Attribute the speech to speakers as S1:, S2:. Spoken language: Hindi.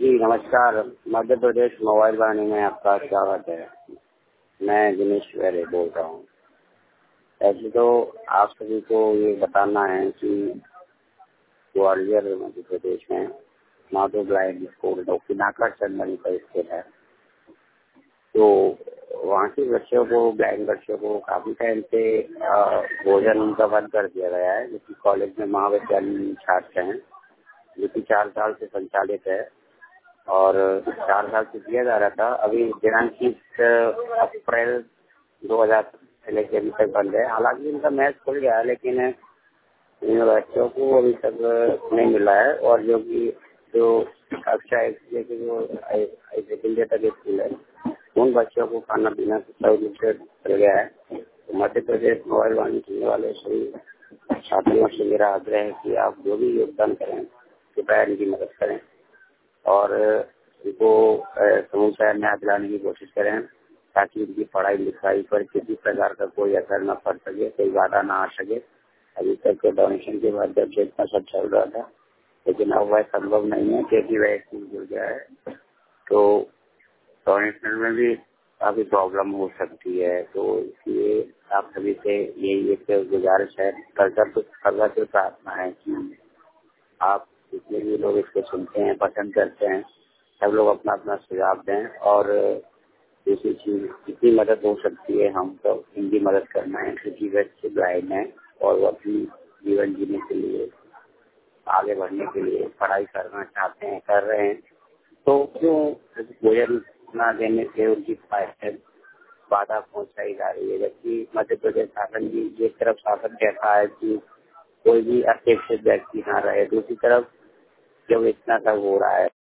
S1: जी नमस्कार। मध्य प्रदेश मोबाइल वाणी में आपका स्वागत है। मैं दिनेश वेरे बोल रहा हूँ। ऐसे तो आप सभी को ये बताना है कि ग्वालियर मध्य प्रदेश में माधो ब्लाइंड स्कूल डोकिनाका चंदनी पर स्थित है। तो वहाँ के बच्चों को, ब्लाइंड बच्चों को काफी टाइम से भोजन उनका बंद कर दिया गया है, जो कि कॉलेज में महाविद्यालय छात्र हैं, जो कि 4 साल से संचालित है और 4 साल से दिया जा रहा था। अभी दिनांक 30 अप्रैल 2000 से लेकर अभी तक बंद है। हालांकि इनका मैच खुल गया है, लेकिन इन बच्चों को अभी तक नहीं मिला है। और जो कक्षा 1 से लेकर जो सेकेंड ईयर तक स्कूल है, उन बच्चों को खाना पीना सही रूप से मिल गया है। तो मध्य प्रदेश मोबाइल वाणी सुनने वाले सभी छात्रों से मेरा आग्रह है कि आप जो भी योगदान करें, कृपया इनकी मदद करें और इनको समूचा न्याय दिलाने की कोशिश करें, ताकि इनकी पढ़ाई लिखाई पर किसी प्रकार का कोई असर न पड़ सके, कोई बाधा न आ सके। अभी तक डोनेशन के माध्यम से इतना सब चल रहा था, लेकिन अब वह संभव नहीं है क्योंकि वह स्कूल जुड़ गया है। तो डोनेशन में भी काफी प्रॉब्लम हो सकती है। तो इसलिए आप सभी से यही एक गुजारिश है, करकर प्रार्थना है कि आप जितने भी लोग इसको सुनते हैं, पसंद करते हैं, सब लोग अपना अपना सुझाव दें। और दूसरी चीज, जितनी मदद हो सकती है हम तो इनकी मदद करना है, क्योंकि बच्चे ब्लाइंड हैं और वो अपनी जीवन जीने के लिए, आगे बढ़ने के लिए पढ़ाई करना चाहते हैं, कर रहे हैं। तो क्यों भोजन न देने से उनकी पढ़ाई बाधा पहुंचाई जा रही है, जबकि मध्य प्रदेश शासन की एक तरफ शासन कहता है कि कोई भी अशिक्षित व्यक्ति ना रहे, दूसरी तरफ जब इतना सब हो रहा है